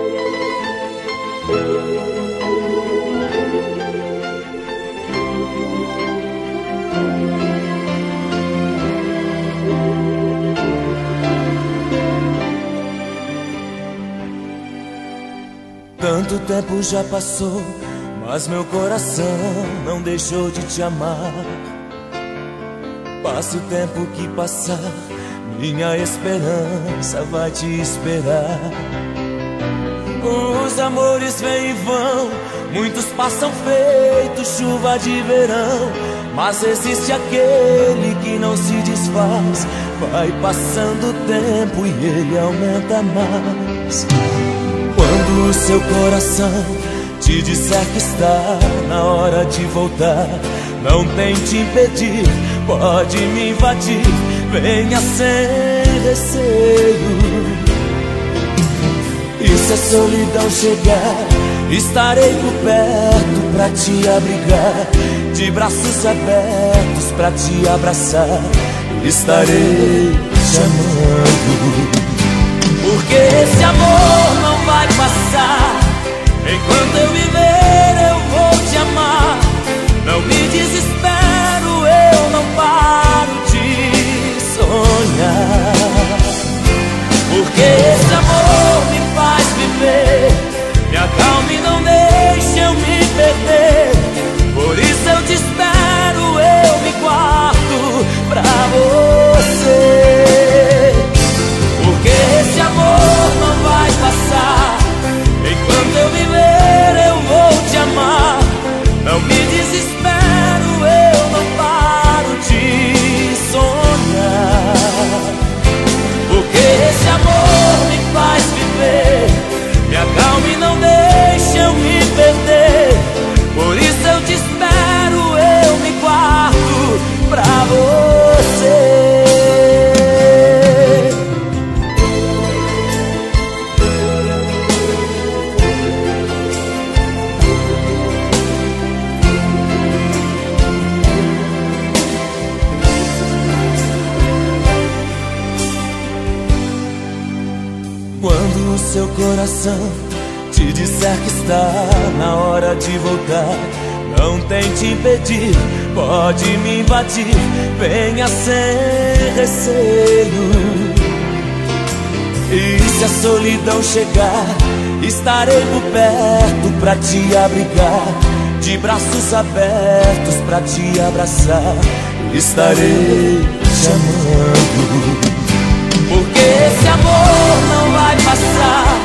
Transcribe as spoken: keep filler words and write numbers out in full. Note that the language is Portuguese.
Tanto tempo já passou, mas meu coração não deixou de te amar. Passe o tempo que passar, minha esperança vai te esperar. Os amores vêm e vão, muitos passam feito chuva de verão, mas existe aquele que não se desfaz. Vai passando o tempo e ele aumenta mais. Quando o seu coração te disser que está na hora de voltar, não tente impedir, pode me invadir, venha sem receio. E se a solidão chegar, estarei por perto pra te abrigar, de braços abertos pra te abraçar, estarei te amando. Porque esse amor não vai passar, enquanto eu viver eu vou te amar. Não me desespero, eu não paro de sonhar. Porque esse amor me faz viver, me acalma e não deixa eu me perder. Por isso eu te espero, eu me guardo pra você. Porque esse amor não vai passar, enquanto eu viver eu vou te amar. Não me desespero, eu não paro de sonhar. Porque esse amor me faz viver, me acalma e não deixa eu me perder. Por isso eu te espero, eu me guardo pra você. Quando o seu coração te disser que está na hora de voltar, não tente impedir, pode me invadir, venha sem receio. E se a solidão chegar, estarei por perto pra te abrigar, de braços abertos pra te abraçar, estarei te amando. Porque esse amor não vai passar,